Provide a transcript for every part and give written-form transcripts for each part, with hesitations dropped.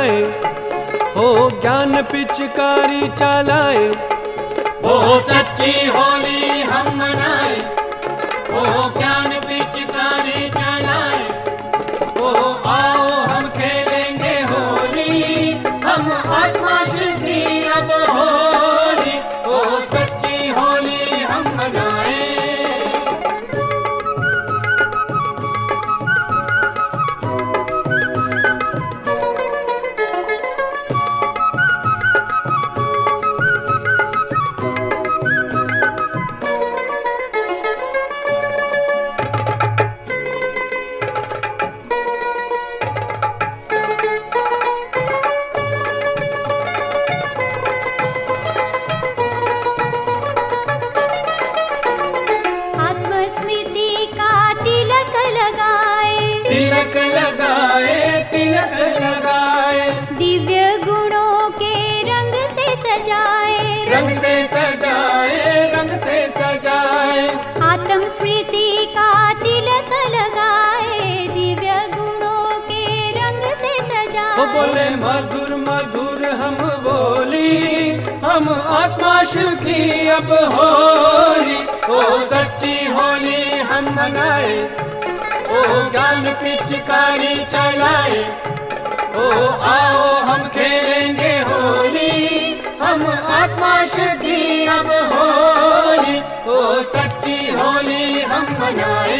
मनाए, हो ज्ञान पिचकारी चलाए। ओ सच्ची होली हम मनाए, ओ ज्ञान पिचकारी चलाए। ओ आओ हम खेलेंगे होली, हम आत्मा शुद्धि अब होली। ओ सच्ची होली हम मनाए। तिलक लगाए, तिलक लगाए। दिव्य गुणों के रंग से सजाए, रंग से सजाए, रंग से सजाए। आत्म स्मृति का तिलक लगाए, दिव्य गुणों के रंग से सजाए। वो बोले मधुर मधुर हम बोली, हम आत्मा शिव की अब होली। ओ सच्ची होली हम मनाए, ओ ज्ञान पिचकारी चलाए। ओ आओ हम खेलेंगे होली, हम आत्मा शुद्धि अब होली। ओ सच्ची होली हम मनाए।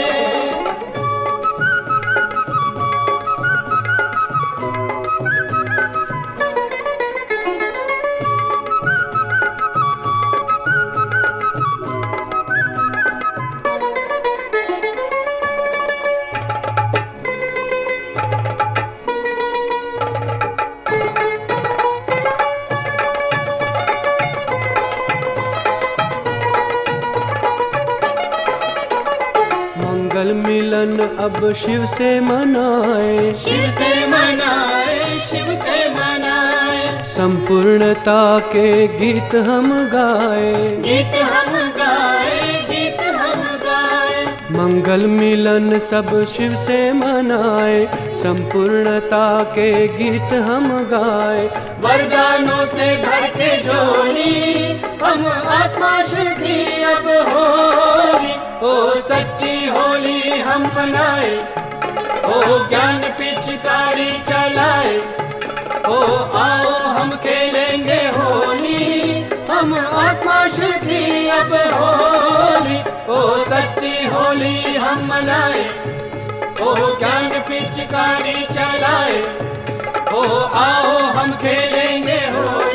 मंगल मिलन अब शिव से मनाए, शिव से मनाए, शिव से मनाए। संपूर्णता के गीत हम गाए, गीत हम गाए, गीत हम गाए। मंगल मिलन सब शिव से मनाए, संपूर्णता के गीत हम गाए। वरदानों से भर के झोली, हम आत्मा शुद्धि अब होली। ओ सच्ची होली हम मनाए, ओ ज्ञान पिचकारी चलाए। ओ आओ हम खेलेंगे होली, हम आत्मा शुद्धि अब होली। ओ सच्ची होली हम मनाए, ओ ज्ञान पिचकारी चलाए। ओ आओ हम खेलेंगे होली।